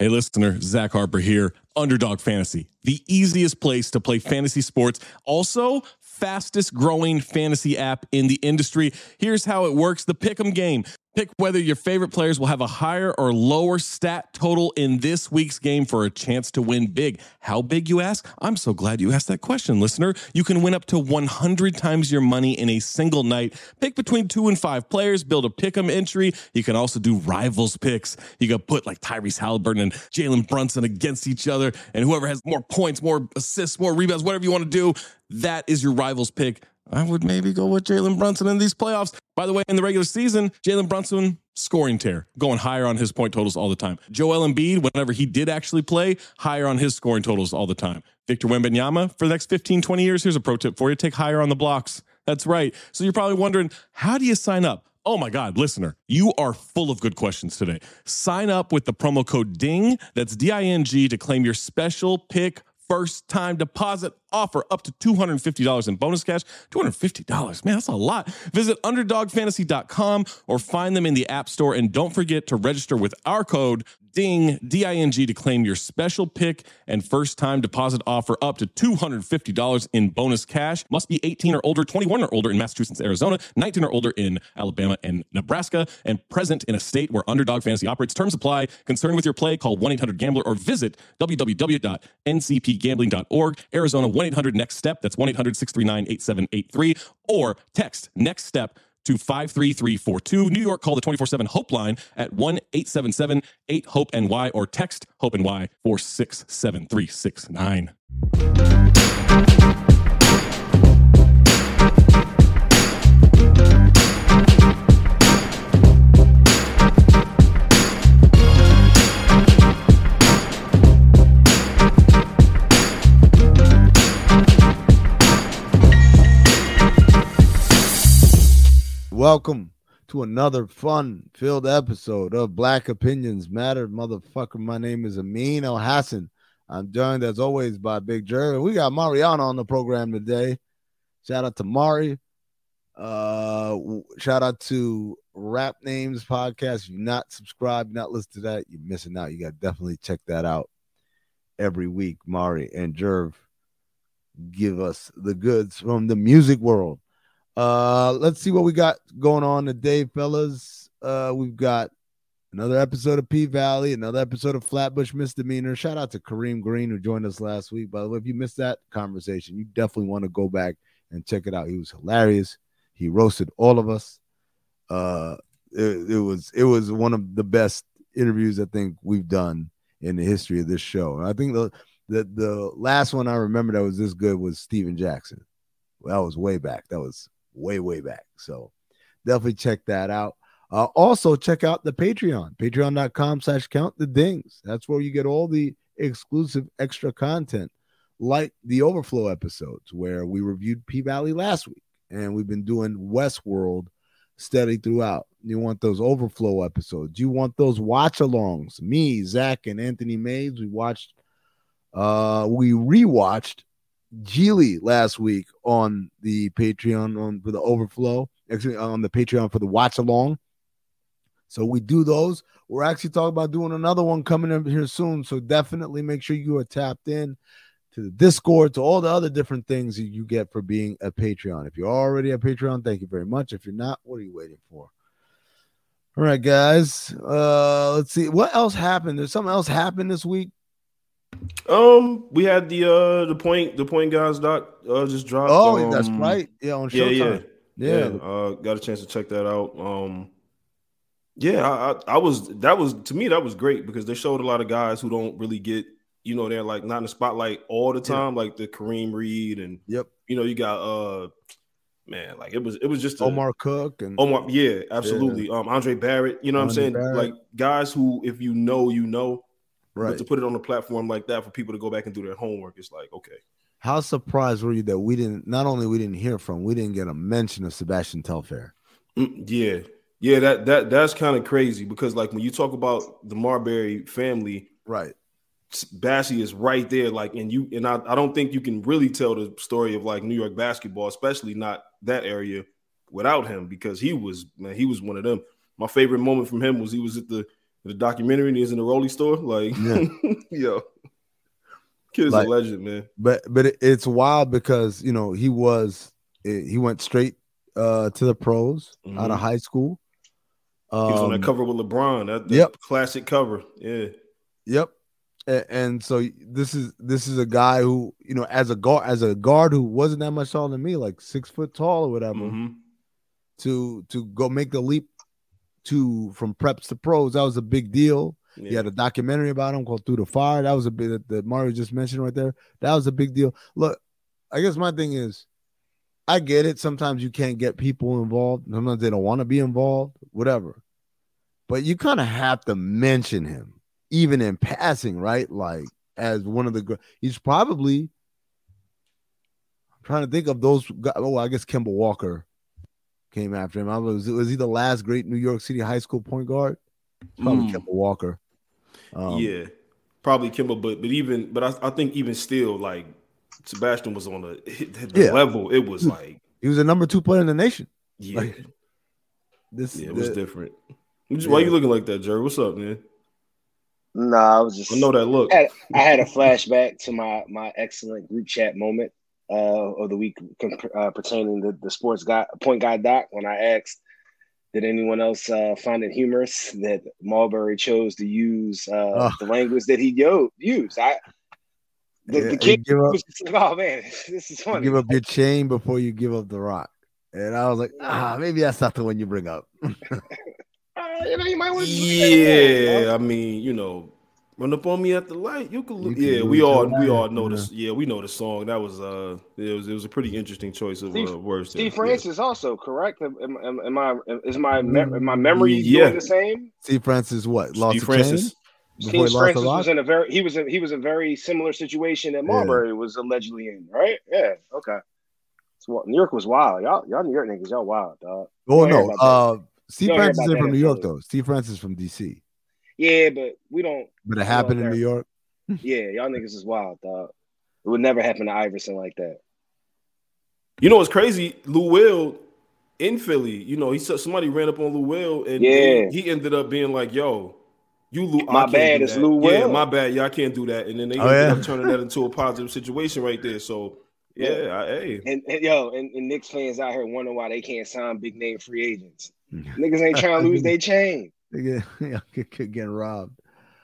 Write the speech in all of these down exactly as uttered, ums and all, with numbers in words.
Hey, listener, Zach Harper here. Underdog Fantasy, the easiest place to play fantasy sports. Also, fastest growing fantasy app in the industry. Here's how it works. The Pick'em game. Pick whether your favorite players will have a higher or lower stat total in this week's game for a chance to win big. How big, you ask? I'm so glad you asked that question, listener. You can win up to one hundred times your money in a single night. Pick between two and five players, build a Pick'em entry. You can also do rivals picks. You can put like Tyrese Halliburton and Jalen Brunson against each other, and whoever has more points, more assists, more rebounds, whatever you want to do, that is your rivals pick. I would maybe go with Jalen Brunson in these playoffs. By the way, in the regular season, Jalen Brunson, scoring tear, going higher on his point totals all the time. Joel Embiid, whenever he did actually play, higher on his scoring totals all the time. Victor Wembanyama, for the next fifteen, twenty years, here's a pro tip for you. Take higher on the blocks. That's right. So you're probably wondering, how do you sign up? Oh my God, listener, you are full of good questions today. Sign up with the promo code DING, that's D I N G, to claim your special pick first time deposit offer up to two hundred fifty dollars in bonus cash. two hundred fifty dollars, man, that's a lot. Visit underdog fantasy dot com or find them in the App Store. And don't forget to register with our code DING, D I N G, to claim your special pick and first time deposit offer up to two hundred fifty dollars in bonus cash. Must be eighteen or older, twenty-one or older in Massachusetts, Arizona, nineteen or older in Alabama and Nebraska, and present in a state where Underdog Fantasy operates. Terms apply. Concerned with your play, call one eight hundred gambler or visit w w w dot n c p gambling dot org. Arizona, one eight hundred next step. That's one eight hundred six three nine eight seven eight three, or text next step to five three three four two. New York, call the twenty-four seven HOPE line at one eight seven seven eight hope N Y or text HOPE-NY four six seven three six nine. Welcome to another fun-filled episode of Black Opinions Matter. Motherfucker, my name is Amin El-Hassan. I'm joined, as always, by Big Jer. We got Mariana on the program today. Shout out to Mari. Uh, shout out to Rap Names Podcast. If you're not subscribed, not listened to that, you're missing out. You got to definitely check that out every week. Mari and Jerv give us the goods from the music world. Uh, let's see what we got going on today, fellas. Uh, we've got another episode of P-Valley, another episode of Flatbush Misdemeanor. Shout out to Kareem Green, who joined us last week. By the way, if you missed that conversation, you definitely want to go back and check it out. He was hilarious. He roasted all of us. Uh, it, it was it was one of the best interviews I think we've done in the history of this show. And I think the the the last one I remember that was this good was Steven Jackson. Well, that was way back. That was way, way back. So definitely check that out. Uh, also, check out the Patreon, patreon.com slash count the dings. That's where you get all the exclusive extra content, like the Overflow episodes, where we reviewed P-Valley last week, and we've been doing Westworld steady throughout. You want those Overflow episodes. You want those watch-alongs. Me, Zach, and Anthony Mays, we watched, uh, we rewatched Geely last week on the Patreon on for the Overflow, actually on the Patreon for the watch along. So we do those. We're actually talking about doing another one coming up here soon. So definitely make sure you are tapped in to the Discord, to all the other different things that you get for being a Patreon. If you're already a Patreon, thank you very much. If you're not, what are you waiting for? All right, guys. Uh, let's see what else happened. There's something else happened this week. Um, we had the uh the point the point guys doc uh just dropped. Oh, um, that's right. Yeah, on yeah, Showtime. yeah, yeah. yeah. Uh, got a chance to check that out. Um, yeah, I, I I was that was to me that was great because they showed a lot of guys who don't really get, you know, they're like not in the spotlight all the time, yeah. like the Kareem Reed and yep, you know, you got uh man, like it was it was just a, Omar Cook and Omar, yeah, absolutely. Yeah. Um, Andre Barrett, you know what Andre I'm saying? Barrett. Like guys who, if you know, you know. Right. But to put it on a platform like that for people to go back and do their homework, it's like, okay. How surprised were you that we didn't, not only we didn't hear from, we didn't get a mention of Sebastian Telfair? Mm, yeah. Yeah, that that that's kind of crazy because, like, when you talk about the Marbury family, right? Bassie is right there, like, and you and I, I don't think you can really tell the story of like New York basketball, especially not that area, without him because he was man, he was one of them. My favorite moment from him was he was at the The documentary and he's in the Rolly store. Like, yeah. Yo, kid is like, a legend, man. But but it, it's wild because you know he was he went straight uh, to the pros mm-hmm. out of high school. Um, he was on that cover with LeBron. That, that yep. classic cover. Yeah. Yep. And, and so this is this is a guy who, you know, as a guard, as a guard who wasn't that much taller than me, like six foot tall or whatever, mm-hmm. to to go make the leap to from preps to pros. That was a big deal. Yeah. He had a documentary about him called Through the Fire. That was a big that, that Mario just mentioned right there. That was a big deal. Look, I guess my thing is, I get it. Sometimes you can't get people involved. Sometimes they don't want to be involved, whatever. But you kind of have to mention him, even in passing, right? Like as one of the, he's probably, I'm trying to think of those guys. Oh, I guess Kemba Walker came after him. I was, was he the last great New York City high school point guard? Probably mm. Kemba Walker. Um, yeah, probably Kemba, but but even, but I, I think even still, like Sebastian was on the, the yeah. level. It was like he was a number two player in the nation. Yeah, like, this yeah, it was the, different. Why yeah. you looking like that, Jerry? What's up, man? Nah, I was just. I know that look. I had, I had a flashback to my my excellent group chat moment uh, of the week uh, pertaining to the sports guy point guy doc when I asked, did anyone else uh, find it humorous that Marbury chose to use uh, oh. the language that he yo- used? I the, yeah, the kid was like, oh man, this is funny. Give up your chain before you give up the rock, and I was like, ah, maybe that's not the one you bring up. Uh, you know, you might want to yeah, that, I mean, you know, run up on me at the light. You can, you can yeah, we all we all know this. Yeah, we know the song. That was uh, it was it was a pretty interesting choice of Steve, uh, words. Steve there. Francis yeah. also correct. Am, am, am I is my me- my memory yeah. doing the same? Steve Francis what? Lost Steve Francis. Steve Francis was in a very he was in, he was a very similar situation that Marbury yeah. was allegedly in. Right? Yeah. Okay. So New York was wild. Y'all y'all New York niggas, y'all wild, dog. Oh no. Uh. Steve Francis is from New York, though. Steve Francis from D C. Yeah, but we don't. But it happened in New York. Yeah, y'all niggas is wild, dog. It would never happen to Iverson like that. You know what's crazy? Lou Will in Philly, you know, he said somebody ran up on Lou Will, and yeah. he ended up being like, "Yo, you Lou, my bad, it's Lou Will. Yeah, my bad. Yeah, I can't do that." And then they oh, ended yeah. up turning that into a positive situation right there. So. Yeah, yeah. I, hey. And, and yo, and, and Knicks fans out here wondering why they can't sign big name free agents. Niggas ain't trying to lose their chain. Yeah, getting robbed.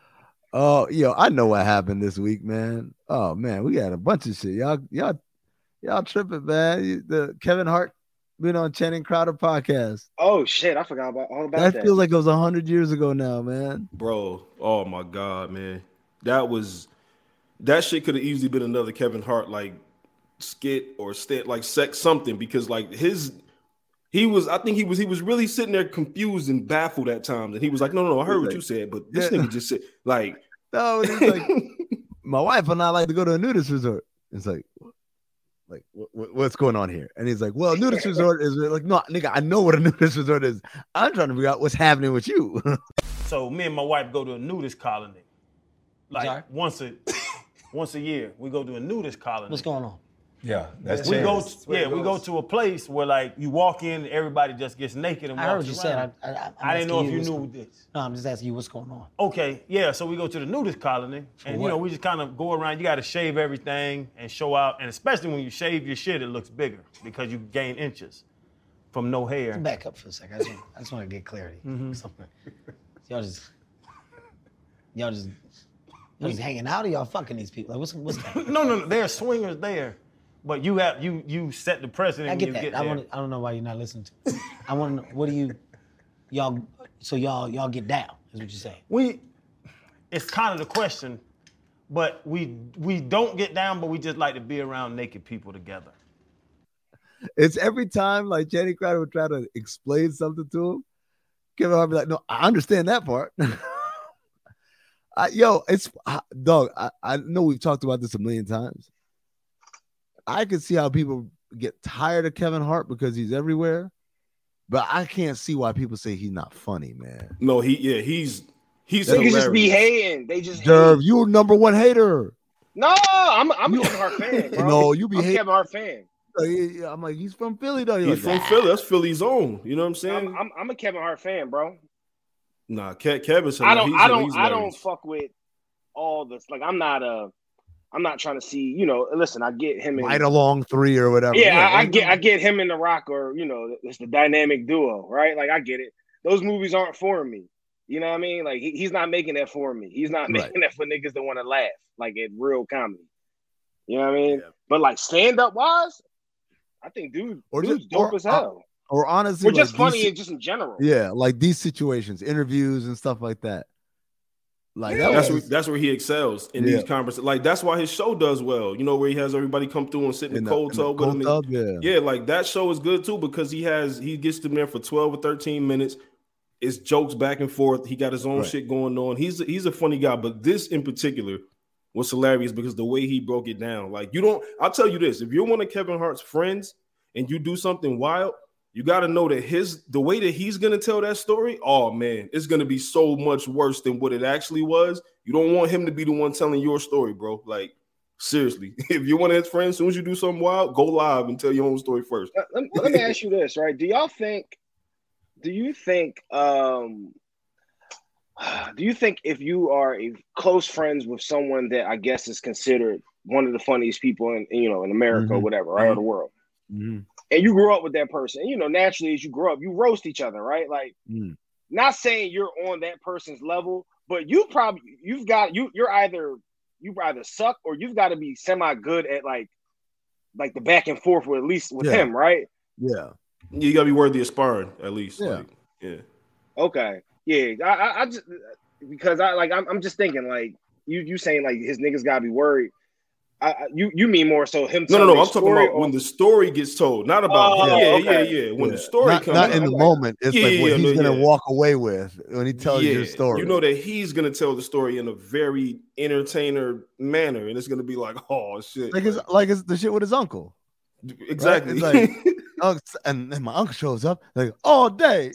Oh, yo, I know what happened this week, man. Oh man, we had a bunch of shit. Y'all, y'all, y'all tripping, man. The Kevin Hart been on Channing Crowder podcast. Oh shit, I forgot about all about that. That feels like it was a hundred years ago now, man. Bro, oh my god, man, that was that shit could have easily been another Kevin Hart like skit or stat like sex something because like his. He was, I think he was, he was really sitting there confused and baffled at times, and he was like, "No, no, no I heard what you said, but this yeah. nigga just said like, no, it's like my wife and I like to go to a nudist resort." It's like, like what, what's going on here? And he's like, "Well, nudist resort is like, no, nigga, I know what a nudist resort is. I'm trying to figure out what's happening with you." So me and my wife go to a nudist colony, like Sorry? once a once a year. We go to a nudist colony. What's going on? Yeah, that's we chance. go. Yeah, we go to a place where like you walk in, everybody just gets naked and I walks heard you around. said. I, I, I didn't know if you knew going, this. No, I'm just asking you what's going on. Okay, yeah. So we go to the nudist colony, For and what? you know we just kind of go around. You got to shave everything and show out, and especially when you shave your shit, it looks bigger because you gain inches from no hair. Let's back up for a second. I just, want, I just want to get clarity. Mm-hmm. Y'all just, y'all just, y'all just hanging out, or y'all fucking these people? Like what's what's that? no, no, no. There are swingers there. But you have you you set the precedent. I get when you that. Get I there. want. I don't know why you're not listening to me. I want to know what do you, y'all. So y'all y'all get down is what you're saying. We, it's kind of the question, but we we don't get down, but we just like to be around naked people together. It's every time like Channing Crowder would try to explain something to him, Kevin Hart be like, "No, I understand that part." I, yo, it's dog. I, I know we've talked about this a million times. I can see how people get tired of Kevin Hart because he's everywhere, but I can't see why people say he's not funny, man. No, he yeah, he's he's niggas just be hating. They just Derv, you number one hater. No, I'm I'm a Kevin Hart fan, bro. No, you be I'm a hating. Kevin Hart fan. I'm like, he's from Philly, though. He's like, from ah. Philly. That's Philly's own. You know what I'm saying? I'm, I'm I'm a Kevin Hart fan, bro. Nah, Kev, Kevin's. I don't. he's, I don't. he's I don't hilarious. fuck with all this. Like, I'm not a. I'm not trying to see. You know, listen. I get him in Right along three or whatever. Yeah, I, I get. I get him in The Rock, or you know, it's the dynamic duo, right? Like, I get it. Those movies aren't for me. You know what I mean? Like, he, he's not making that for me. He's not making Right. that for niggas that want to laugh, like at real comedy. You know what I mean? Yeah. But like stand up wise, I think dude, Or dude's just- dope or- as hell. Or honestly, Or just like funny these- and just in general. yeah, like these situations, interviews and stuff like that. Like that That's was, where, that's where he excels in Yeah. these conversations. Like that's why his show does well. You know, where he has everybody come through and sit in, in the the- cold in the tub with cold him. tub, yeah. Yeah, like that show is good too because he has he gets them there for twelve or thirteen minutes. It's jokes back and forth. He got his own Right. shit going on. He's a, he's a funny guy, but this in particular was hilarious because the way he broke it down. Like you don't. I'll tell you this: if you're one of Kevin Hart's friends and you do something wild, you got to know that his the way that he's gonna tell that story. Oh man, it's gonna be so much worse than what it actually was. You don't want him to be the one telling your story, bro. Like seriously, if you're one of his friends, as soon as you do something wild, go live and tell your own story first. Let, let- let me ask you this, right? Do y'all think? Do you think? Um, do you think if you are a close friends with someone that I guess is considered one of the funniest people in you know in America or Mhm. whatever, right, or the world, Mhm. and you grew up with that person, you know, naturally as you grow up, you roast each other, right? Like, Mm. not saying you're on that person's level, but you probably you've got you you're either you either suck or you've got to be semi good at like like the back and forth with at least with Yeah. him, right? Yeah. You gotta be worthy of sparring at least. Yeah. Like, yeah. Okay, yeah, I, I, I just because I like I'm, I'm just thinking like you you saying like his niggas gotta be worried. I, I, you you mean more so him? No, no, telling no. a I'm talking story about or- when the story gets told, not about Oh, yeah, okay. yeah, yeah. When Yeah. the story not, comes, not out, in the Okay. moment. It's Yeah, like what yeah, he's no, gonna yeah. walk away with when he tells yeah, your story. you know that he's gonna tell the story in a very entertainer manner, and it's gonna be like, oh shit, like it's like, like it's the shit with his uncle. exactly. It's like- Unc- and then my uncle shows up like all day.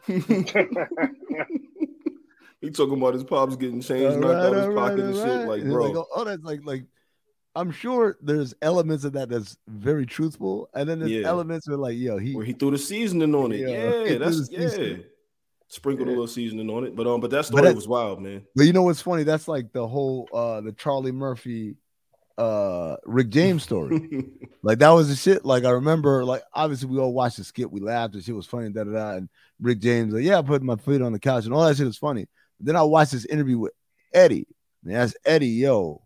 He talking about his pops getting change All knocked right, out his all pocket right, and all shit. right. Like, And bro, like, oh, that's like like I'm sure there's elements of that that's very truthful, and then there's Yeah. elements where like, yo, he where he threw the seasoning on it. Yeah, he Yeah, threw that's the yeah. seasoning. Sprinkled a Yeah. little seasoning on it, but um, but that But story that- was wild, man. But you know what's funny? That's like the whole uh the Charlie Murphy uh Rick James story. Like that was the shit. Like I remember, like obviously we all watched the skit, we laughed, the shit was funny, da da da. And Rick James, like, yeah, I put my feet on the couch and all that shit was funny. But then I watched this interview with Eddie. And I asked Eddie, yo,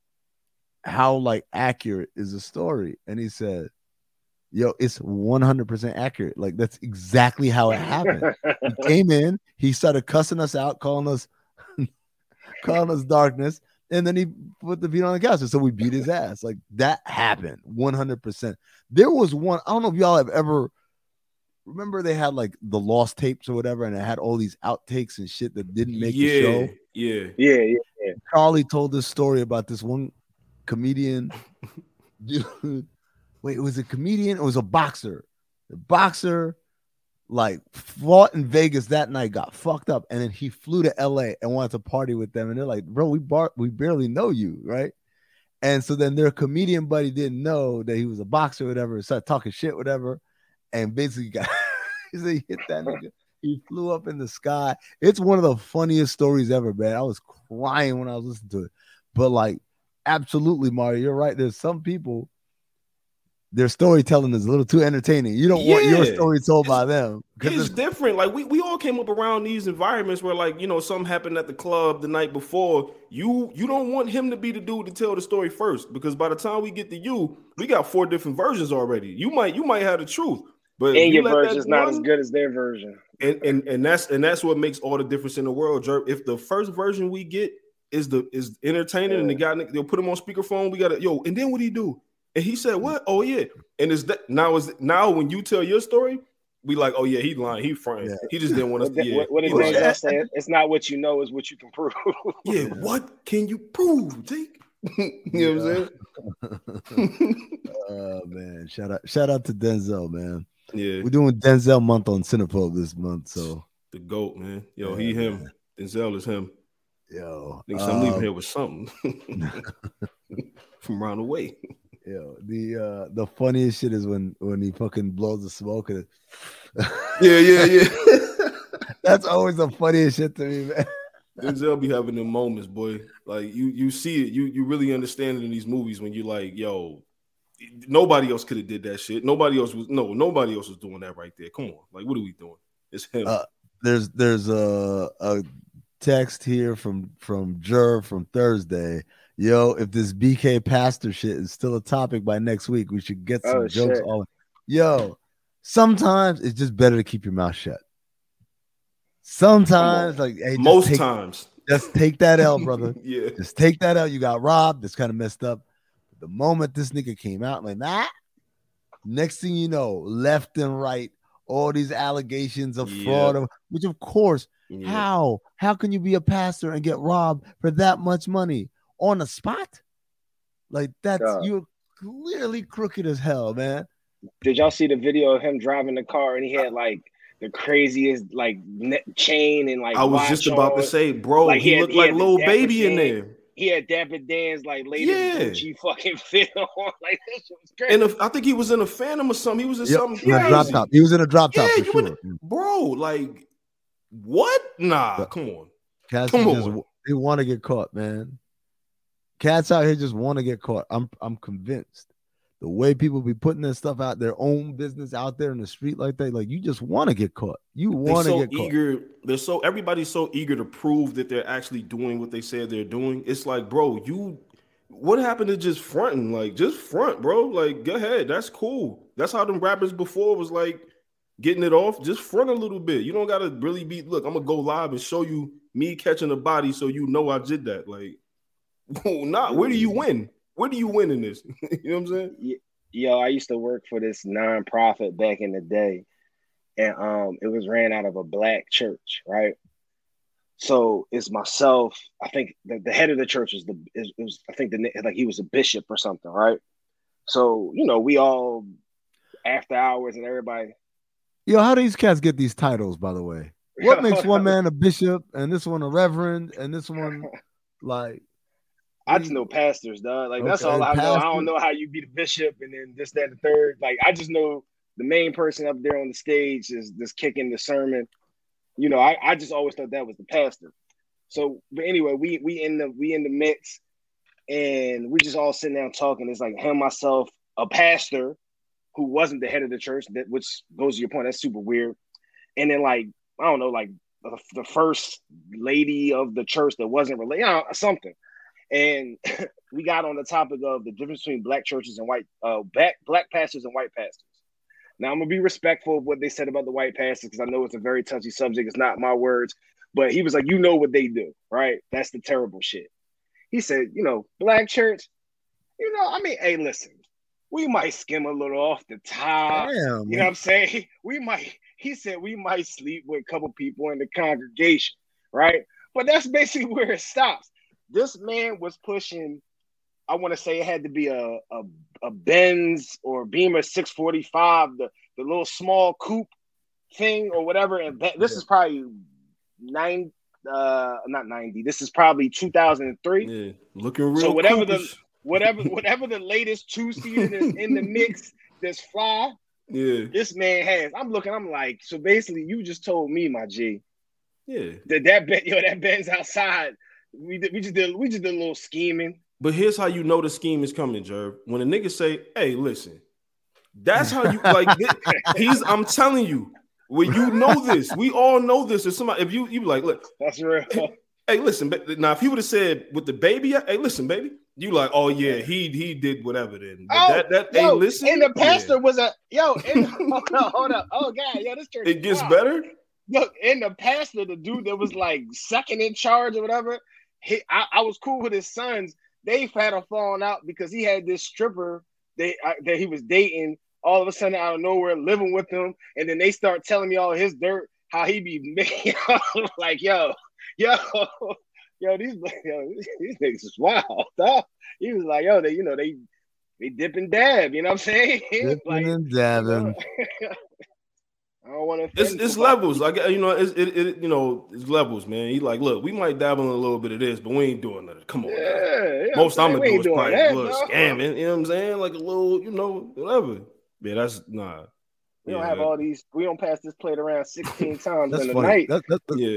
how like accurate is the story? And he said, yo, it's one hundred percent accurate. Like that's exactly how it happened. He came in, he started cussing us out, calling us calling us darkness, and then he put the feet on the couch. And so we beat his ass. Like that happened one hundred percent. There was one, I don't know if y'all have ever remember they had like the lost tapes or whatever, and it had all these outtakes and shit that didn't make yeah, the show. yeah. yeah, yeah. Charlie told this story about this one comedian. Dude, wait, it was a comedian? It was a boxer. The boxer like fought in Vegas that night, got fucked up, and then he flew to L A and wanted to party with them. And they're like, bro, we bar- we barely know you, right? And so then their comedian buddy didn't know that he was a boxer or whatever, started talking shit, whatever, and basically got he said he hit that nigga. He flew up in the sky. It's one of the funniest stories ever, man. I was crying when I was listening to it. But like, absolutely, Mario, you're right. There's some people, their storytelling is a little too entertaining. You don't want your Yeah. story told by them. It's Because different. Like we, we all came up around these environments where, like, you know, something happened at the club the night before. You you don't want him to be the dude to tell the story first, because by the time we get to you, we got four different versions already. You might you might have the truth, but if And you your let that version's not as one- good as their version. and, and and that's and that's what makes all the difference in the world, Jerp. If the first version we get is the is entertaining, and the guy they'll put him on speakerphone, we gotta yo, and then what do he do? And he said, "What? Oh yeah." And is that now? Is now when you tell your story, we like, "Oh yeah, he lying, he frying. Yeah. He just didn't want us What, to." the- Yeah, what, what did he lying. Denzel say? It's not what you know, it's what you can prove. Yeah, what can you prove, Jake? You know what I'm saying? oh man, shout out, shout out to Denzel, man. Yeah, We're doing Denzel month on Cinephobe this month, so the GOAT, man. Yo, Yeah, he him. man. Denzel is him. yo, Thinks I'm leaving um, here with something from around the way. yo, the uh the funniest shit is when when he fucking blows the smoke and Yeah, yeah, yeah. That's always the funniest shit to me, man. Denzel be having them moments, boy. Like you, you see it. You, you really understand it in these movies when you're like, yo, nobody else could have did that shit. Nobody else was no, nobody else was doing that right there. Come on, like what are we doing? It's him. Uh, there's there's a a text here from from Jer from Thursday. Yo, if this B K pastor shit is still a topic by next week, we should get some Oh, jokes shit. on. Yo, sometimes it's just better to keep your mouth shut. Sometimes, like hey, just Most take, times, just take that L, brother. yeah. Just take that L. You got robbed. That's kind of messed up. The moment this nigga came out, like nah. Next thing you know, left and right, all these allegations of Yeah. fraud, which of course, Yeah. how how can you be a pastor and get robbed for that much money on the spot? Like that's God. you're clearly crooked as hell, man. Did y'all see the video of him driving the car and he had like the craziest like ne- chain and like I was watch just about to on? say, bro, Like, he, he had- looked he like had the little Dapper baby in Dan. there. He had Dapper Dan's like latest Yeah. Gucci fucking fit on. Like that shit was crazy. And if, I think he was in a Phantom or something. He was in Yep, something in a drop crazy. top. He was in a drop top Yeah, for you in sure. Bro, like what? Nah, But- come on. Cats Come just on. they want to get caught, man. Cats out here just want to get caught. I'm I'm convinced. The way people be putting their stuff out, their own business out there in the street like that, like you just want to get caught. You They're want to so get caught. eager. They're so everybody's so eager to prove that they're actually doing what they said they're doing. It's like, bro, you what happened to just fronting? Like, just front, bro. Like, go ahead. That's cool. That's how them rappers before was like getting it off. Just front a little bit. You don't gotta really be look, I'm gonna go live and show you me catching a body so you know I did that. Like, nah, where do you win? Where do you win in this? You know what I'm saying? Yo, I used to work for this nonprofit back in the day, and um, it was ran out of a black church, right? So it's myself. I think the, the head of the church was the is was I think the like he was a bishop or something, right? So you know we all after hours and everybody. Yo, how do these cats get these titles, by the way? What makes one man a bishop and this one a reverend and this one like I just know pastors, dog. Like that's Okay, all I know. I pastor. don't know how you be the bishop and then this, that, and the third. Like I just know the main person up there on the stage is just kicking the sermon. You know, I, I just always thought that was the pastor. So, but anyway, we we in the we in the mix, and we just all sitting down talking. It's like him, myself, a pastor who wasn't the head of the church. That which goes to your point. That's super weird. And then like I don't know, like the, the first lady of the church that wasn't related, you know, something. And we got on the topic of the difference between black churches and white, uh, black, black pastors and white pastors. Now, I'm going to be respectful of what they said about the white pastors because I know it's a very touchy subject. It's not my words. But he was like, you know what they do, right? That's the terrible shit. He said, you know, black church, you know, I mean, hey, listen, we might skim a little off the top. damn, You know what I'm saying? We might, he said, we might sleep with a couple people in the congregation, right? But that's basically where it stops. This man was pushing, I want to say it had to be a, a, a Benz or Beamer six forty-five, the, the little small coupe thing or whatever. And this is probably nine, uh, not ninety. This is probably two thousand three. Yeah, looking real. So whatever Coopish. the whatever whatever the latest two seater that's in the mix that's fly, Yeah, this man has. I'm looking. I'm like, so basically, you just told me, my G, yeah. that that Ben, yo, that Ben's outside. We did, we just did we just did a little scheming. But here's how you know the scheme is coming, Jerv. When a nigga say, "Hey, listen," that's how you like. He's. I'm telling you, when you know this, we all know this. If somebody, if you you be like, look, That's real. hey, listen. But now, if he would have said with the baby, hey, listen, baby, you like, oh yeah, he he did whatever. Then but Oh, that that yo, hey, listen, and the pastor yeah. was a yo. And, hold up, hold up. Oh god, yo, this church. It gets wow. better. Look, and the pastor, the dude that was like second in charge or whatever, he, I, I was cool with his sons. They had a falling out because he had this stripper they uh, that he was dating. All of a sudden, out of nowhere, living with him, and then they start telling me all his dirt, how he be making like, yo, yo, yo, these yo, these niggas is wild. Dog. He was like, yo, they, you know, they they dip and dab. You know what I'm saying? dipping Like, and dabbing. I don't want to. It's it's levels. Like you know, it's it, it you know, it's levels, man. He like, look, we might dabble in a little bit of this, but we ain't doing nothing. Come on, Yeah, man. yeah, Most I'm we gonna do ain't is doing probably that, a little dog. scamming. You know what I'm saying? Like a little, you know, whatever. Yeah, that's nah. We Yeah. don't have all these. We don't pass this plate around sixteen times That's in a funny. night. That, that, that, Yeah.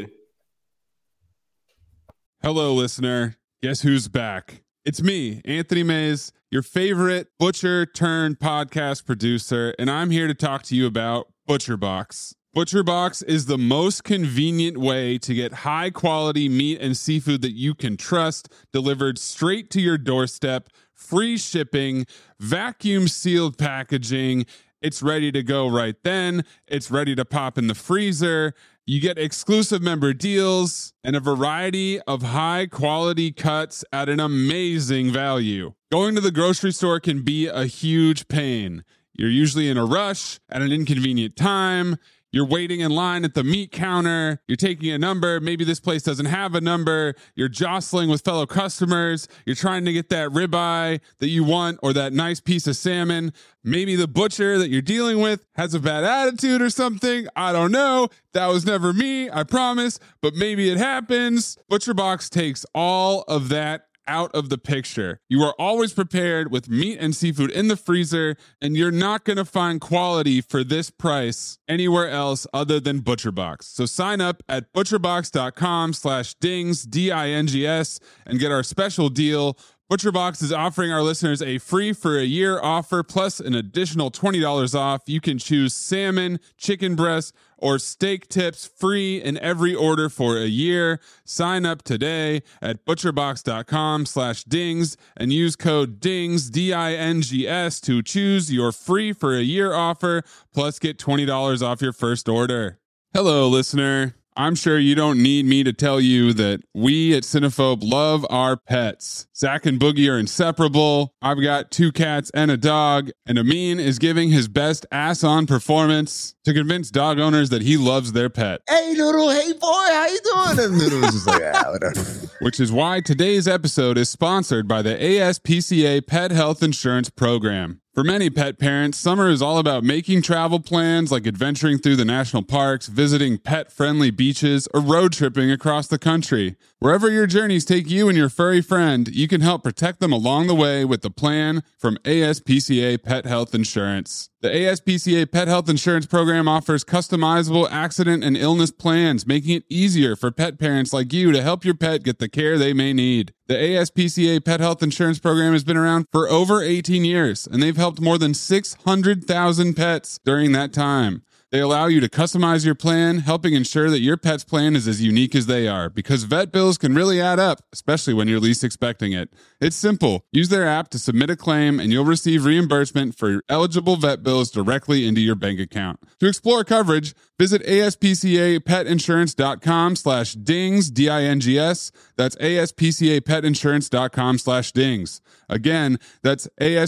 Hello, listener. Guess who's back? It's me, Anthony Mays, your favorite butcher turned podcast producer, and I'm here to talk to you about ButcherBox. ButcherBox is the most convenient way to get high quality meat and seafood that you can trust delivered straight to your doorstep, free shipping, vacuum sealed packaging. It's ready to go right then. It's ready to pop in the freezer. You get exclusive member deals and a variety of high quality cuts at an amazing value. Going to the grocery store can be a huge pain. You're usually in a rush at an inconvenient time. You're waiting in line at the meat counter. You're taking a number. Maybe this place doesn't have a number. You're jostling with fellow customers. You're trying to get that ribeye that you want or that nice piece of salmon. Maybe the butcher that you're dealing with has a bad attitude or something. I don't know. That was never me, I promise. But maybe it happens. ButcherBox takes all of that out of the picture. You are always prepared with meat and seafood in the freezer, and you're not going to find quality for this price anywhere else other than ButcherBox. So sign up at butcherbox.com slash dings, D I N G S, and get our special deal. ButcherBox is offering our listeners a free for a year offer plus an additional twenty dollars off. You can choose salmon, chicken breast, or steak tips free in every order for a year. Sign up today at butcherbox.com slash dings and use code DINGS, D I N G S, to choose your free for a year offer plus get twenty dollars off your first order. Hello, listener. I'm sure you don't need me to tell you that we at Cinephobe love our pets. Zach and Boogie are inseparable. I've got two cats and a dog, and Amin is giving his best ass-on performance to convince dog owners that he loves their pet. hey, Noodle. Hey, boy. How you doing? And Noodle was just like, ah, whatever. Which is why today's episode is sponsored by the A S P C A Pet Health Insurance Program. For many pet parents, summer is all about making travel plans like adventuring through the national parks, visiting pet-friendly beaches, or road tripping across the country. Wherever your journeys take you and your furry friend, you can help protect them along the way with the plan from A S P C A Pet Health Insurance. The A S P C A Pet Health Insurance Program offers customizable accident and illness plans, making it easier for pet parents like you to help your pet get the care they may need. The A S P C A Pet Health Insurance Program has been around for over eighteen years, and they've helped more than six hundred thousand pets during that time. They allow you to customize your plan, helping ensure that your pet's plan is as unique as they are, because vet bills can really add up, especially when you're least expecting it. It's simple. Use their app to submit a claim, and you'll receive reimbursement for eligible vet bills directly into your bank account. To explore coverage, visit aspcapetinsurance.com slash dings, D I N G S. That's aspcapetinsurance.com slash dings. Again, that's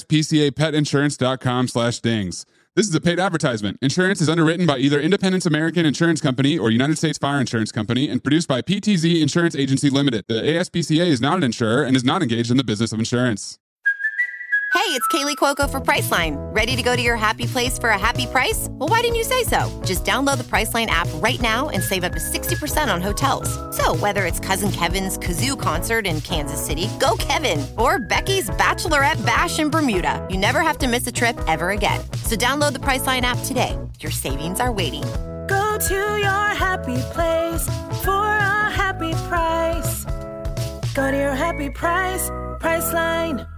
aspcapetinsurance.com slash dings. This is a paid advertisement. Insurance is underwritten by either Independence American Insurance Company or United States Fire Insurance Company and produced by P T Z Insurance Agency Limited. The A S P C A is not an insurer and is not engaged in the business of insurance. Hey, it's Kaylee Cuoco for Priceline. Ready to go to your happy place for a happy price? Well, why didn't you say so? Just download the Priceline app right now and save up to sixty percent on hotels. So whether it's Cousin Kevin's Kazoo Concert in Kansas City, go Kevin, or Becky's Bachelorette Bash in Bermuda, you never have to miss a trip ever again. So download the Priceline app today. Your savings are waiting. Go to your happy place for a happy price. Go to your happy price, Priceline.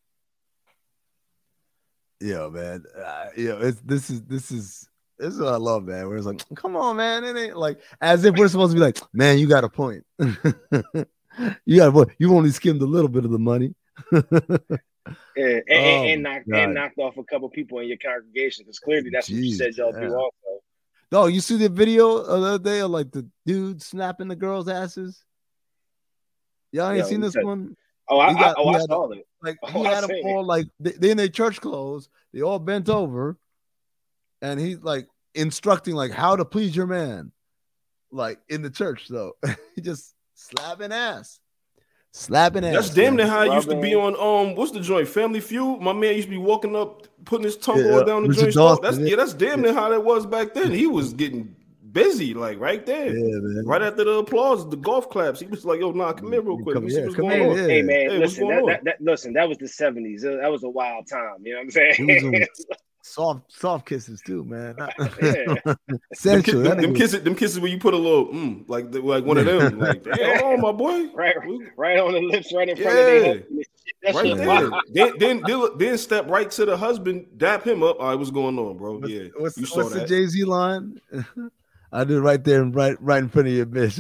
Yo, man. Uh, yo, it's this is this is this is what I love, man. Where it's like, come on, man. It ain't like as if we're supposed to be like, man, you got a point. you got a point. You only skimmed a little bit of the money. Yeah, and, Oh, and, and knocked God. and knocked off a couple people in your congregation because clearly that's what you Jeez, said y'all yeah. do also. No, you see the video of the other day of like the dude snapping the girls' asses? Y'all ain't Yo, seen he this said- one? Oh, I, He got- I, oh, he I had- saw it. Like Oh, he I had them seen all like they, they in their church clothes, they all bent over, and he's like instructing like how to please your man, like in the church though. He just slapping ass, slapping ass. That's damn near man. how it used to be Rubbing. on um what's the joint? Family Feud. My man used to be walking up, putting his tongue Yeah, all down the Richard joint. Dawson, Dawson, that's yeah. yeah, that's damn near how that was back then. He was getting busy, like right there. Yeah, man. Right after the applause, the golf claps. He was like, yo, nah, come here real quick. Let me see Yeah, what's come going here, on. yeah. Hey man, Hey, what's listen, going that, on? that, that listen, that was the seventies. That was a wild time. You know what I'm He was saying? doing- soft, soft kisses too, man. Yeah. Sensual. Them, That them nigga- kisses, them kisses where you put a little, mm, like the- like one of them. Like, damn, hold on, my boy. Right, right on the lips, right in front Yeah. of their head. That Right shit there. wild. then, then, then, then step right to the husband, dap him up. All right, what's going on, bro? What's, yeah, what's, you saw what's the that. Jay Z line? I did right there and right, right in front of your bitch.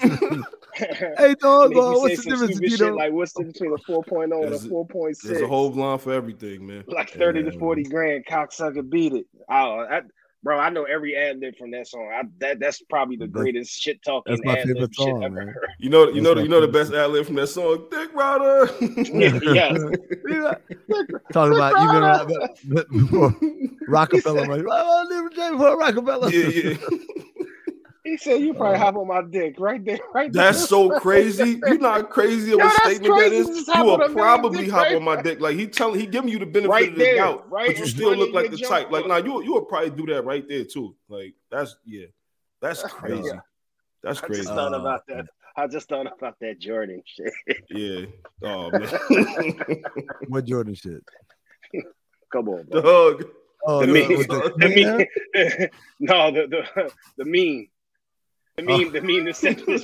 Hey, dog, Make you bro, say what's the some difference stupid if you shit don't? like what's the between a four point oh and a There's a- four point six? There's a whole line for everything, man. Like thirty Yeah, to forty grand, cocksucker, beat it. Oh, I, bro, I know every ad lib from that song. I, that that's probably the That's- greatest shit talking that's my ad lib favorite shit song, ever man. heard. You know, you know, That's you know the my best ad lib from that song, Dick Rider. Yeah, Talking about even uh, but- but before Rockefeller, like, oh, I never did before Rockefeller. yeah, yeah. he said you probably hop on my dick right there, right there. That's so crazy. You know how crazy of Yo, a that's statement that crazy. is. Just You hop on a will man's probably dick hop right on my dick. Like he telling, he giving you the benefit Right of the there, doubt, right but you in still front look of like your the type. Like, jump. nah, you you would probably do that right there too. Like that's yeah, that's crazy. Yeah. That's I crazy. just thought Uh, about that. I just thought about that Jordan shit. Yeah. Oh man. What Jordan shit? Come on, bro. Dog. Oh, The no, meme, with the the cleaner? meme, no, the the the meme, the meme, the meme that said this.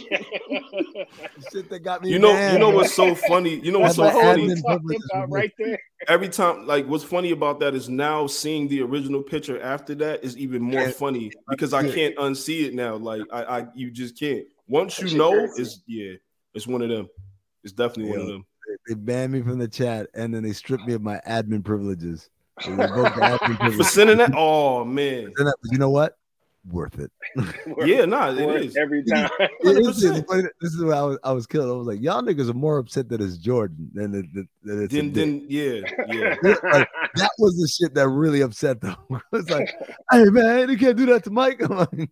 Shit that got me. You know, mad, you know man. what's so funny? You know what's That's so my funny? admin privilege is About right there. Every time, like, what's funny about that is now seeing the original picture after that is even more Yeah. funny because I can't unsee it now. Like, I, I, you just can't. Once you That shit know, crazy. it's yeah, it's one of them. It's definitely one of Yeah. them. They banned me from the chat and then they stripped me of my admin privileges. They revoked the admin For privileges. sending that, oh man, Then I- but you know what? Worth it. yeah, nah, it Worth is. every time. It hundred is- percent. This is where I was. I was killed. I was like, y'all niggas are more upset that it's Jordan than it, that that it's a Then, dick. then, yeah, yeah. Like, that was the shit that really upset them. It's like, hey man, you can't do that to Mike. I'm like,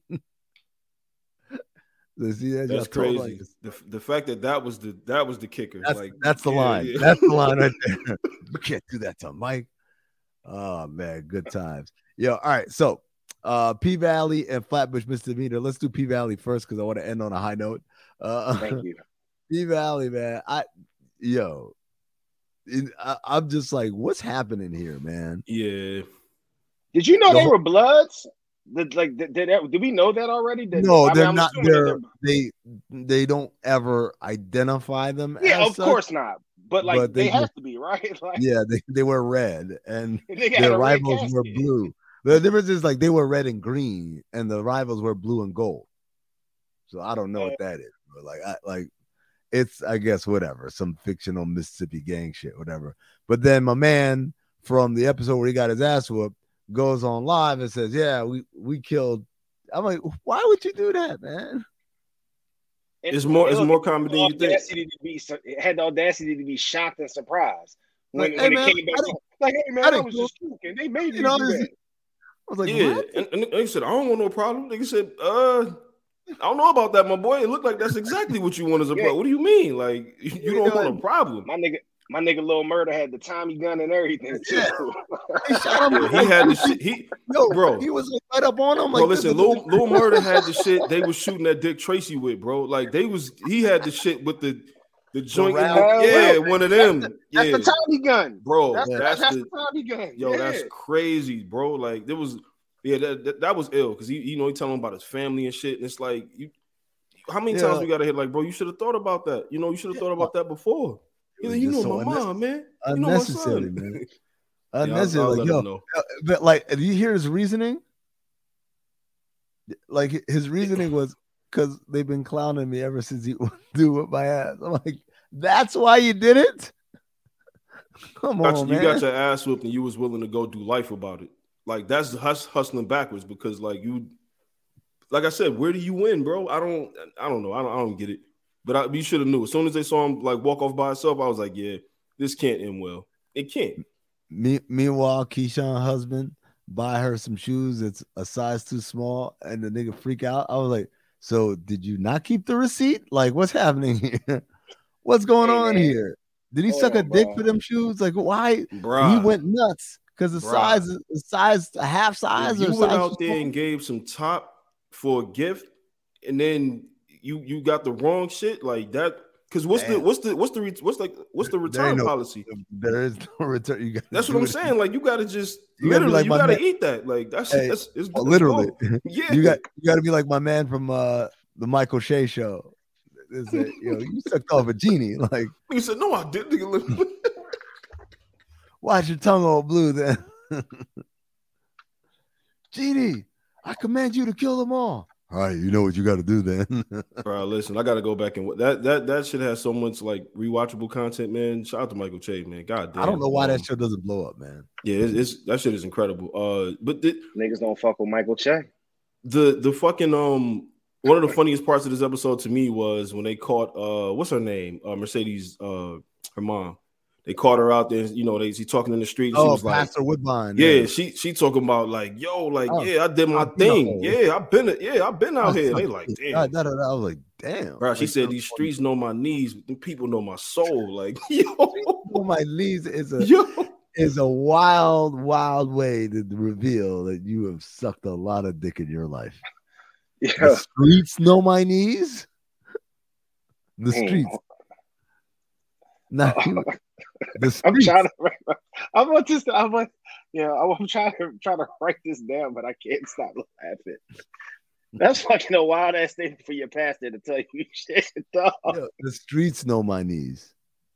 so see, that That's y'all told crazy. Mike. The, the fact that that was the that was the kicker. That's, like that's the yeah, line. yeah. That's the line right there. You can't do that to Mike. Oh man, good times. Yo, all right. So uh P Valley and Flatbush Misdemeanor. Let's do P Valley first because I want to end on a high note. Uh Thank you. P Valley, man. I yo, it, I, I'm just like, what's happening here, man? Yeah. Did you know The they whole- were Bloods? Did like did, did, that, did we know that already? Did, No, I mean, they're I'm not. assuming that They're they they don't ever identify them. yeah, as of such. course not. But like But they, they have just- to be right. Like Yeah, they, they were red and they got their a red rivals were casket. blue. The difference is like they were red and green, and the rivals were blue and gold. So I don't know what that is, but like I like it's I guess whatever, some fictional Mississippi gang shit, whatever. But then my man from the episode where he got his ass whooped goes on live and says, "Yeah, we we killed." I'm like, why would you do that, man? And It's more it it's was more common than you think. audacity to be su- it had the audacity to be shocked and surprised when, Like, when hey, man, it came back. I didn't- Like, hey man, I I, didn't was kill- just joking. They made me You know, do it's- that. I was like, yeah, what? and, and they said, I don't want no problem. They said, uh, I don't know about that, my boy. It looked like that's exactly what you want as a Yeah. problem. What do you mean? Like, you You don't know, want a problem. My nigga, my nigga, Lil Murder had the Tommy gun and everything too. Yeah. He shot him. Yeah, he had the shit. He, Yo, bro. he was like right up on him. bro, Like, listen, this is- Lil, Lil Murder had the shit they was shooting at Dick Tracy with, bro. Like, they was, he had the shit with the, the joint. in the- round- yeah, Well, one of them. That's yeah, the Tommy gun, bro. That's, That's, that's, the, the Tommy gun. yo, yeah. that's crazy, bro. Like, there was, yeah, that, that, that was ill because he, you know, he telling him about his family and shit. And it's like, you, how many Yeah. times we got to hit like, bro, you should have thought about that. You know, you should have thought about that before. It You know, was you just know so my unnecessary- mom, man. You know my unnecessary, son. man. Yeah, I'll- Unnecessary. I'll like, let yo, him know. but like, do you hear his reasoning? Like his reasoning was because they've been clowning me ever since he do with my ass. I'm like, that's why you did it. Come Got on, you, you man. got your ass whooped and you was willing to go do life about it. Like that's hus- hustling backwards because like you, like I said, where do you win, bro? I don't, I don't know. I don't, I don't get it. But I, you should have knew as soon as they saw him like walk off by himself. I was like, yeah, this can't end well. It can't. Me- meanwhile, Keyshawn's husband buy her some shoes that's a size too small, and the nigga freak out. I was like, so did you not keep the receipt? Like, what's happening here? What's going Hey, on man. here? Did he Hold suck a on, dick bro. for them shoes? Like, why? Bruh. He went nuts because the Bruh. size, is the size, a half size. If or you went size out too there small? and gave some top for a gift, and then you you got the wrong shit like that. Because what's Damn. the what's the what's the re- what's like what's the There return ain't no- policy? There is no return. You gotta That's do what I'm it. saying. Like you gotta just You gotta be literally like you my gotta man. eat that. Like that's Hey, that's it's, Oh, it's literally. dope. Yeah. You got you got to be like my man from uh, the Michael Shea show. Is that you know you sucked off a genie? Like, He said, "No, I didn't." Nigga. why's your tongue all blue then? Genie, I command you to kill them all. All right, you know what you got to do then. Bro, listen, I gotta go back and that that that shit has so much like rewatchable content, man. Shout out to Michael Che, man. God damn. I don't know why um, that show doesn't blow up, man. Yeah, it's, it's that shit is incredible. Uh, but the, Niggas don't fuck with Michael Che. the the fucking um one of the funniest parts of this episode to me was when they caught uh what's her name uh Mercedes uh her mom. They caught her out there, you know, they she talking in the street. She Oh, was like, Pastor Woodbine. yeah, she she talking about like, yo, like, Oh, yeah, I did my I've been out thing. there. Yeah, I've been yeah, I've been out here. They like, damn. I, that, I was like, damn. Bro, she Like, said these streets know my knees, but them people know my soul. Like, yo, oh, my knees is a yo. is a wild, wild way to reveal that you have sucked a lot of dick in your life. Yeah. The streets know my knees. The Damn. streets. Not the I'm streets. trying to. I'm about to. I'm about, yeah. I'm trying to try to write this down, but I can't stop laughing. That's fucking a wild ass thing for your pastor to tell you shit, dog. Yeah, the streets know my knees.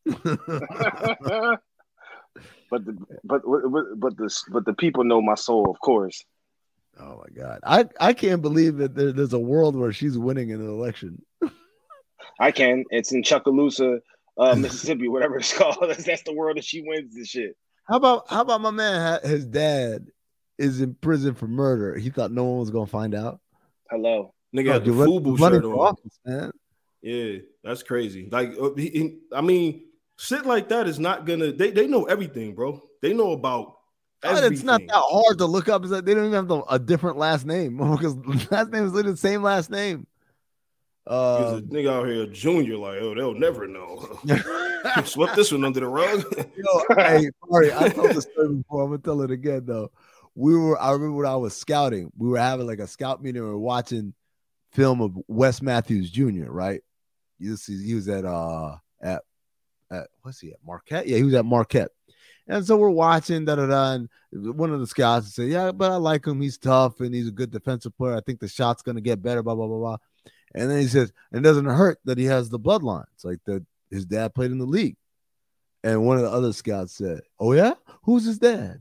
But the but but but the but the people know my soul, of course. Oh my god, I I can't believe that there, there's a world where she's winning an election. I can. It's in Chucalissa, uh, Mississippi, whatever it's called. That's, that's the world that she wins this shit. How about how about my man? His dad is in prison for murder. He thought no one was gonna find out. Hello, Nigga Oh, had the dude, run- FUBU running shirt for on. office, man. Yeah, that's crazy. Like, uh, he, he- I mean, shit like that is not gonna. They they know everything, bro. They know about And everything. it's not that hard to look up. It's like they don't even have the, a different last name because last name is literally the same last name. There's Uh, a nigga out here, a junior, like, oh, they'll never know. Swept this one under the rug. yo, hey, sorry, I told the story before. I'm gonna tell it again though. We were, I remember when I was scouting, we were having like a scout meeting. We were watching film of Wes Matthews Junior Right? You see, he was at uh at at what's he at Marquette? Yeah, he was at Marquette. And so we're watching da da da. And one of the scouts said, "Yeah, but I like him. He's tough and he's a good defensive player. I think the shot's gonna get better." Blah blah blah blah. And then he says, "And it doesn't hurt that he has the bloodline. It's like that his dad played in the league." And one of the other scouts said, "Oh yeah, who's his dad?"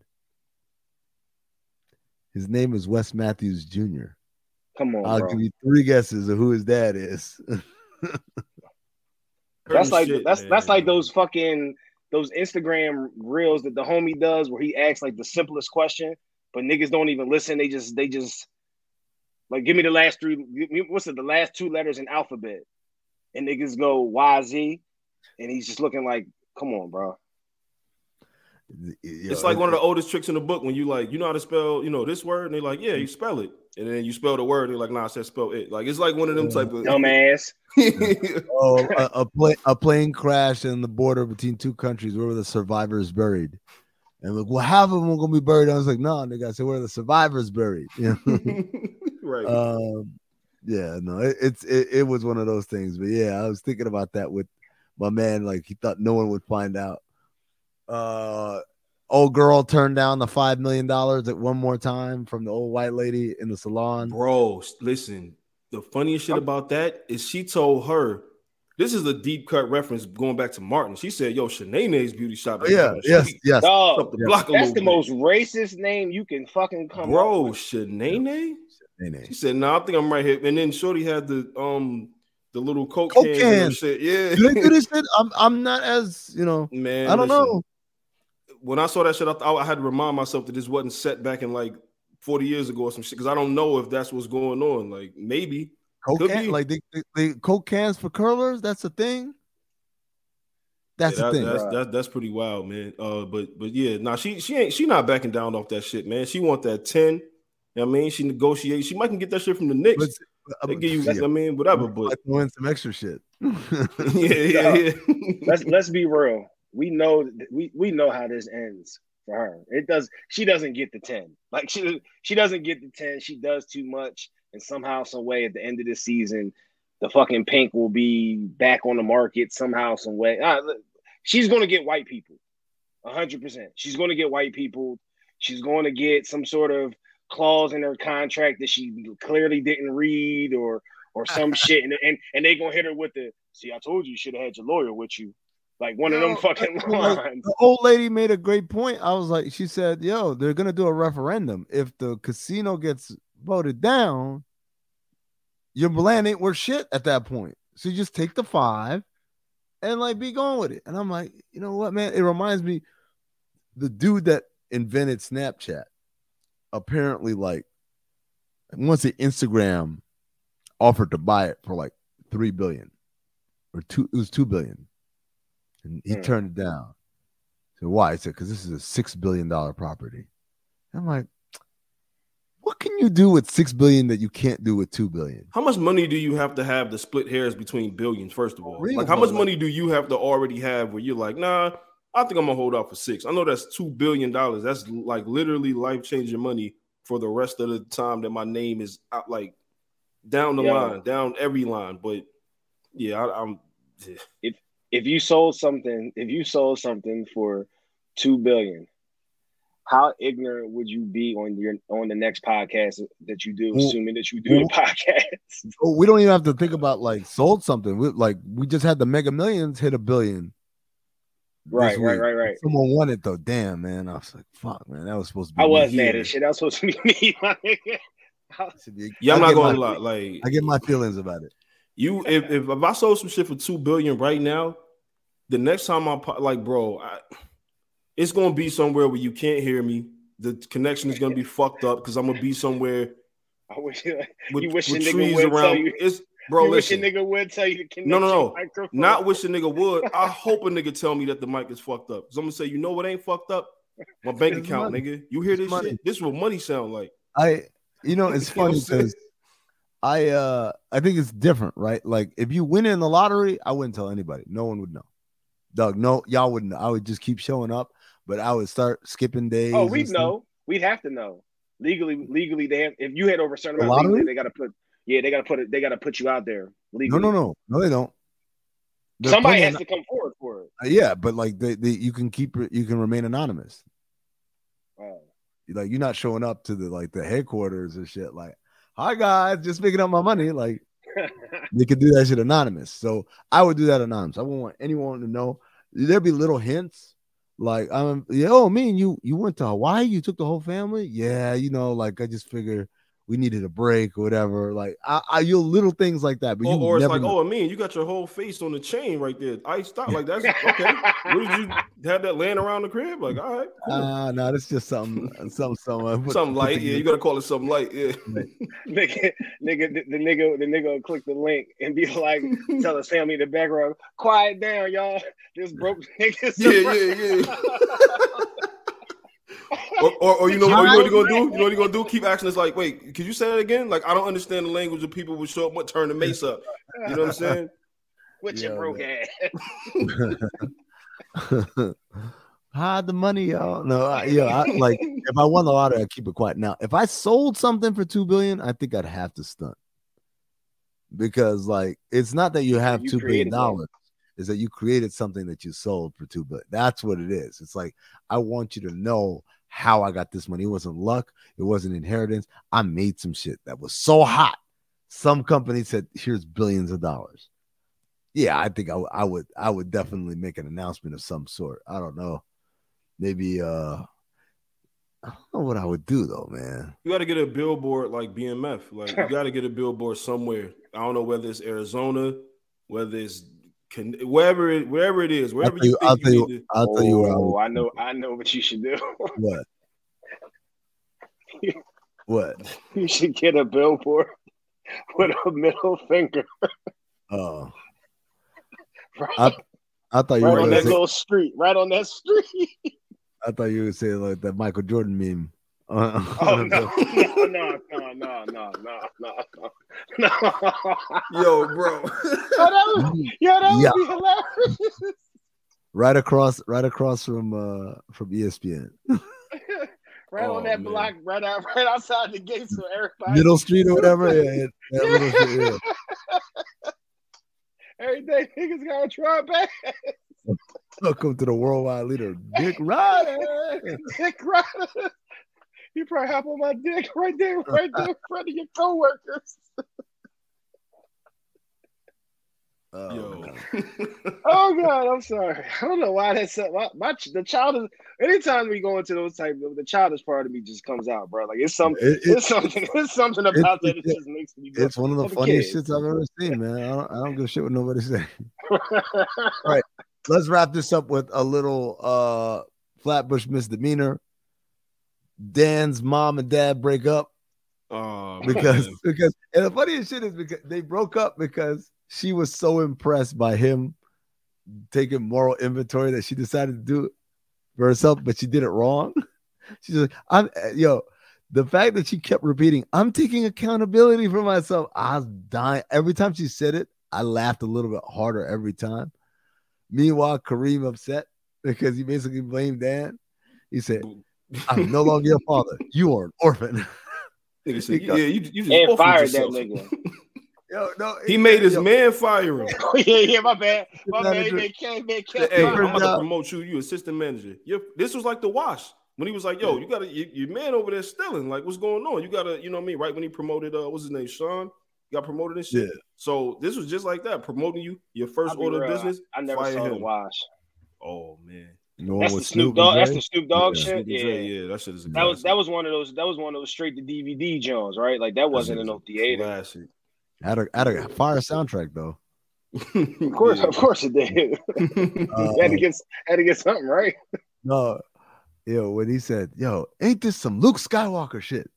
His name is Wes Matthews Junior come on, I'll bro. give you three guesses of who his dad is. That's like Shit, that's man. that's like those fucking those Instagram reels that the homie does where he asks like the simplest question, but niggas don't even listen. They just they just like give me the last three. Give me, what's it? The last two letters in alphabet, and niggas go Y Z, and he's just looking like, come on, bro. It's like one of the oldest tricks in the book when you like, you know how to spell, you know, this word, and they're like, yeah, you spell it, and then you spell the word, and they're like, nah, I said spell it. Like it's like one of them type of Dumbass. oh, a, a, plane, a plane crashed in the border between two countries. Where were the survivors buried? And like, well, half of them were gonna be buried. I was like, no, nigga. I said, where are the survivors buried? You know? right. um, yeah, no, it, it's it, it was one of those things. But yeah, I was thinking about that with my man. Like he thought no one would find out. Uh, old girl turned down the five million dollars at one more time from the old white lady in the salon. Bro, listen, the funniest shit about that is she told her, this is a deep cut reference going back to Martin. She said, yo, Shanae's beauty shop. Oh, yeah, yes, yes. Dog, Up the Yeah. block a that's the little most racist name you can fucking come Bro, up with. Shanae? Nene. She said, nah, I think I'm right here. And then Shorty had the um the little Coke, Coke cans and them cans. shit. Yeah. Do they do this shit? I'm I'm not as you know. Man, I don't listen, know. When I saw that shit, I, thought, I had to remind myself that this wasn't set back in like forty years ago or some shit, because I don't know if that's what's going on. Like, maybe. Coke Could can, be. like they, they, they Coke cans for curlers. That's a thing. That's Yeah, the that- thing. That's, that's that's pretty wild, man. Uh, but but yeah, nah, she she ain't she not backing down off that shit, man. She want that ten. You know what I mean, she negotiates. She might can get that shit from the Knicks. But, they give you, yeah. I mean, whatever. But Like throwing some extra shit. yeah, yeah, yeah. let's let's be real. We know we we know how this ends for her. It does. She doesn't get the ten. Like she she doesn't get the ten. She does too much, and somehow, some way, at the end of the season, the fucking Pink will be back on the market somehow, some way. Uh, she's going to get white people, a hundred percent. She's going to get white people. She's going to get some sort of clause in her contract that she clearly didn't read, or or some shit, and and, and they gonna hit her with the, see, I told you you should have had your lawyer with you, like one yo, of them fucking lines. Like, the old lady made a great point. I was like, she said, yo, they're gonna do a referendum. If the casino gets voted down, your land ain't worth shit at that point. So you just take the five and like be going with it. And I'm like, you know what, man? It reminds me, the dude that invented Snapchat, apparently, like, once the Instagram offered to buy it for like three billion or two, it was two billion, and he mm. turned it down. So why? He said, because this is a six billion dollar property. And I'm like, what can you do with six billion that you can't do with two billion? How much money do you have to have to split hairs between billions? First of all, Real like how much like, money do you have to already have where you're like, nah, I think I'm gonna hold out for six. I know that's two billion dollars. That's like literally life changing money for the rest of the time that my name is out, like down the yeah. line, down every line. But yeah, I, I'm. Yeah. If if you sold something, if you sold something for two billion, how ignorant would you be on your on the next podcast that you do, well, assuming that you do well, the podcast? We don't even have to think about like sold something. We, like we just had the Mega Millions hit a billion. Right, right, right, right. Someone won it though. Damn, man. I was like, fuck, man. That was supposed to be I was me. mad as shit. That was supposed to be me. Yeah, I'm I not gonna my, lie. Like, I get my feelings about it. You, if, if if I sold some shit for two billion right now, the next time I like, bro, I, it's gonna be somewhere where you can't hear me. The connection is gonna be fucked up because I'm gonna be somewhere. I wish you, with, you wish with a nigga trees would around. tell you. It's bro. You listen, wish a nigga would tell you to connect no, no, no. microphone. Not wish a nigga would. I hope a nigga tell me that the mic is fucked up. Because I'm gonna say, you know what ain't fucked up? My bank it's account, money. nigga. You hear this money. shit? This is what money sound like. I, you know, it's funny because I, uh, I think it's different, right? Like if you win in the lottery, I wouldn't tell anybody. No one would know. Doug, no, y'all wouldn't know. I would just keep showing up, but I would start skipping days. Oh, we'd know. We'd have to know. Legally, legally, they have. If you had over a certain the amount, legally, they got to put. Yeah, they got to put it. They got to put you out there legally. No, no, no, no, they don't. They're Somebody has an- to come forward for it. Uh, yeah, but like they, they, you can keep, you can remain anonymous. Oh. Like you're not showing up to the like the headquarters and shit. Like, hi guys, just picking up my money. Like they could do that shit anonymous. So I would do that anonymous. I wouldn't want anyone to know. There'd be little hints. Like, I'm, yeah, oh, me and you, you went to Hawaii, you took the whole family? Yeah, you know, like, I just figured we needed a break or whatever. Like, I, I you little things like that. But or, you or it's never like, know. oh, I mean, you got your whole face on the chain right there. I stopped. Like, that's okay. What did you have that laying around the crib? Like, all right, cool. Uh, no, that's just something, something, something, something light. Yeah, you got to call it something light. Yeah. nigga, nigga, the, the nigga, the nigga will click the link and be like, tell his family in the background, quiet down, y'all. This broke nigga. Yeah, yeah, yeah. or, or, or you know, or you know what you gonna do? You know what you gonna do? Keep asking us like, wait, could you say that again? Like, I don't understand the language of people who show up and turn the mace up. You know what I'm saying? With your Yeah, broke ass. Hide the money, y'all. No, I, yeah, I, like if I won the lottery, I'd keep it quiet. Now, if I sold something for two billion, I think I'd have to stunt because, like, it's not that you have You two billion created dollars; is that you created something that you sold for two billion. That's what it is. It's like I want you to know how I got this money. It wasn't luck. It wasn't inheritance. I made some shit that was so hot. Some company said, "Here's billions of dollars." Yeah, I think I, w- I would. I would definitely make an announcement of some sort. I don't know. Maybe uh I don't know what I would do though, man. You got to get a billboard like B M F. Like you got to get a billboard somewhere. I don't know whether it's Arizona, whether it's wherever it wherever it is, wherever you, I'll think tell you you, need to. I'll tell you where I Oh, would. I know, I know what you should do. What? What? You should get a billboard with a middle finger. Oh, Right, I, I thought you right were on gonna that say, little street. Right on that street. I thought you would say like that Michael Jordan meme. Uh, Oh no, no, no, no, no, no, no, no, no. Yo, bro. Oh, that would, yo, that would Yeah. be hilarious. right across, right across from uh from E S P N, Right Oh, on that man. block, right out, right outside the gate, so everybody. Middle Street or whatever. Yeah, yeah, yeah, Middle Street, yeah. Every day niggas gotta try back. Welcome to the worldwide leader, Dick Ryder. Dick Ryder. You probably hop on my dick right there, right there in front of your coworkers. Oh, Yo. Oh God, I'm sorry. I don't know why that's my, my the child is. Anytime we go into those type of the childish part of me just comes out, bro. Like it's something. It- it- it's something. It's something about that. It it- just makes me. Go, It's one of the I'm a funniest kid. shits I've ever seen, man. I don't, I don't give a shit what nobody say. Right. Let's wrap this up with a little uh Flatbush misdemeanor. Dan's mom and dad break up Oh, because man. because and the funniest shit is because they broke up because she was so impressed by him taking moral inventory that she decided to do it for herself, but she did it wrong. She's like, I'm yo, the fact that she kept repeating, I'm taking accountability for myself. I was dying. Every time she said it, I laughed a little bit harder every time. Meanwhile, Kareem upset because he basically blamed Dan. He said, I'm no longer your father. You are an orphan. Nigga said, yeah, you, you just And offered fired that yourself. nigga. Yo, no, He made his yo, man fire him. yeah, yeah, my bad. My bad. Manager. They can't make Hey, it. I'm about job. to promote you. You assistant manager. You this was like the wash when he was like, "Yo, you got to you, your man over there stealing. Like, what's going on? You got to, you know what I mean? Right when he promoted, uh, what's his name, Sean, got promoted and shit. Yeah. So this was just like that, promoting you, your first I'll be order real, of business. I never fire saw him. the wash. Oh man, No one That's the with Snoop and Dogg. That's Dre? the Snoop Dogg Yeah. shit. yeah, Yeah. yeah, that shit is a That was classic. that was one of those. That was one of those straight to D V D Jones, right? Like that That wasn't shit in is no a theater. classic. Had a had a fire soundtrack though. Of course, of course it did. Uh, had to get had to get something right. No, yo, when he said, "Yo, ain't this some Luke Skywalker shit?"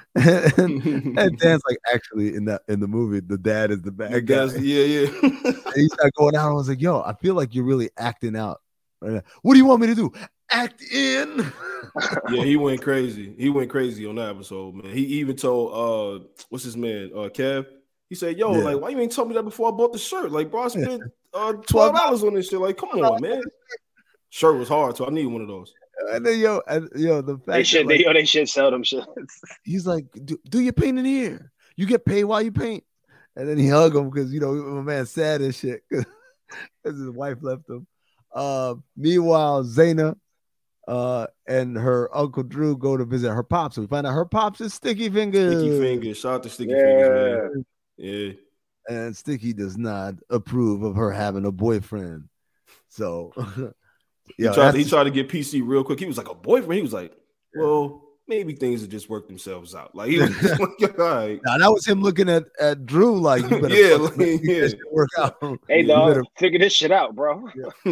and, and Dan's like, actually, in that in the movie, the dad is the bad guy. That's- yeah, yeah. And he started going out. I was like, "Yo, I feel like you're really acting out. Right now. What do you want me to do? Act in?" Yeah, he went crazy. He went crazy on that episode, man. He even told uh what's his man, uh Kev. He said, Yo, Yeah. like, why you ain't told me that before I bought the shirt? Like, bro, I spent uh twelve dollars on this shit. Like, come on, man. Shirt was hard, so I need one of those. And then yo, and yo, the fact They should. that, like, They, yo, they should sell them shit. he's like, do, do your painting here. You get paid while you paint. And then he hug him because, you know, my man's sad as shit because his wife left him. Uh, meanwhile, Zaina uh, and her Uncle Drew go to visit her pops. So we find out her pops is Sticky Fingers. Sticky Fingers. Shout out to Sticky Yeah. Fingers, man. Yeah. And Sticky does not approve of her having a boyfriend. So, He, yeah, tried, he tried to get P C real quick. He was like, a boyfriend? He was like, well, maybe things will just work themselves out. Like, he was just like, all right. Now, that was him looking at, at Drew like, you better Yeah, fucking like, make yeah. this shit work out. Hey, You dog, better- figure this shit out, bro.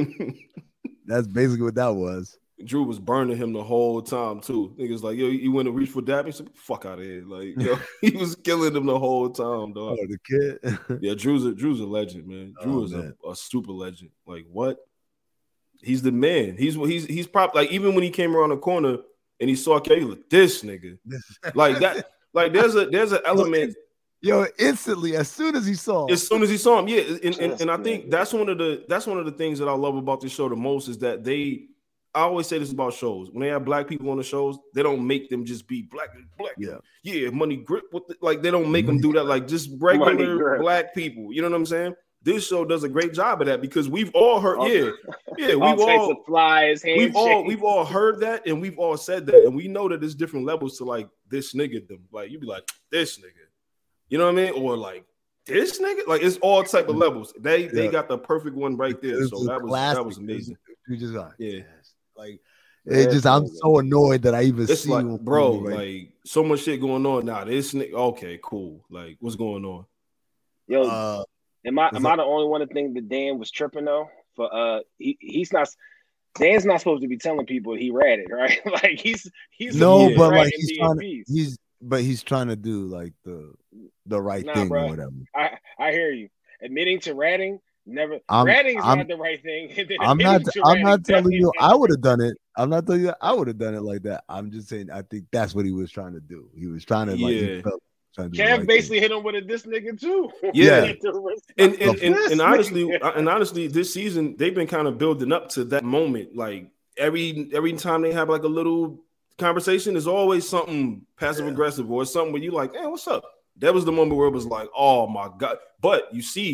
That's basically what that was. Drew was burning him the whole time too. Niggas like, yo, you went to reach for Dap? He said, fuck out of here. Like, yo, he was killing him the whole time, dog. Oh, the kid. Yeah, Drew's a Drew's a legend, man. Drew Oh, is man. a, a super legend. Like, what? He's the man. He's he's he's probably like, even when he came around the corner and he saw Kelly, like, this nigga. Like that, like there's a there's an element. Yo, instantly, as soon as he saw him, As soon as he saw him, yeah, and, and, and I think that's one of the that's one of the things that I love about this show the most is that they. I always say this about shows. When they have black people on the shows, they don't make them just be black, black. Yeah. Yeah, money grip with the, like they don't make them do that. Like just Money regular grip. black people. You know what I'm saying? This show does a great job of that because we've all heard. Yeah, yeah, All we've types all of flies, we've all handshakes. we've all heard that and we've all said that and we know that there's different levels to like this nigga them. Like you be like this nigga, you know what I mean? Or like this nigga. Like it's all type of levels. They they Yeah. got the perfect one right there. This So is that was classic. that was amazing. You just like, Yeah. yes. Like, it just, I'm so annoyed that I even It's see like, one bro, movie right like so much shit going on now. This nigga, okay, cool. Like, what's going on? Yo, Uh, am I is am that- I the only one to think that Dan was tripping though? For uh, he, he's not. Dan's not supposed to be telling people he ratted, right? Like he's he's no, Yeah. but like ratting he's trying to, D M Ps. he's, but he's trying to do like the, the right Nah, thing bro. or whatever. I I hear you. Admitting to ratting, never. I'm- ratting is I'm- not the right thing. and then I'm not, admitting to I'm ratting not telling definitely you is I not would have done it. I'm not telling you I would have done it like that. I'm just saying I think that's what he was trying to do. He was trying to like, he Yeah. felt trying to do the Kev right thing. basically hit him with a this nigga too. Yeah. He threw his- And and, and, This and honestly, nigga. and honestly, this season they've been kind of building up to that moment. Like every every time they have like a little conversation, there's always something passive aggressive or something where you like, hey, what's up? That was the moment where it was like, oh my god. But you see,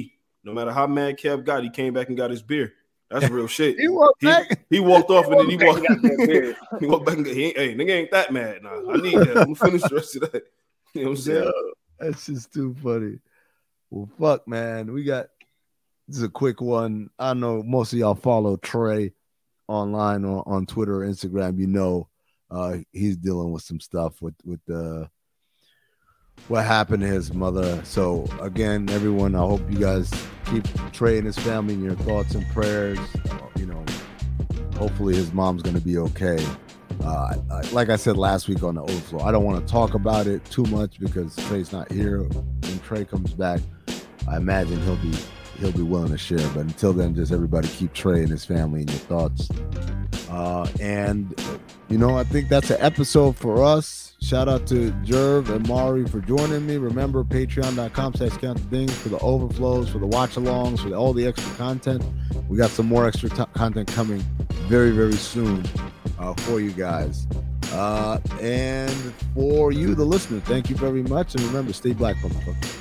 no matter how mad Kev got, he came back and got his beer. That's real shit. He walked he, back. he walked off and then he He walked. got that beer. he walked back and got, he ain't, hey, nigga ain't that mad. Nah, I need that. I'm gonna finish the rest of that. You know what I'm saying? Yeah, that's just too funny. Well, fuck, man. We got this is a quick one. I know most of y'all follow Trey online on, on Twitter or Instagram. You know, uh, he's dealing with some stuff with with the what happened to his mother. So again, everyone, I hope you guys keep Trey and his family in your thoughts and prayers. You know, hopefully his mom's gonna be okay. Uh, like I said last week on the Overflow, I don't want to talk about it too much because Trey's not here. When Trey comes back, I imagine he'll be he'll be willing to share. But until then, just everybody keep Trey and his family in your thoughts. Uh, and you know, I think that's an episode for us. Shout out to Jerv and Mari for joining me. Remember, patreon.com slash count the things for the overflows, for the watch alongs, for the, all the extra content. We got some more extra t- content coming very, very soon. Uh, for you guys uh, and for you, the listener, thank you very much. And remember, stay black, motherfucker.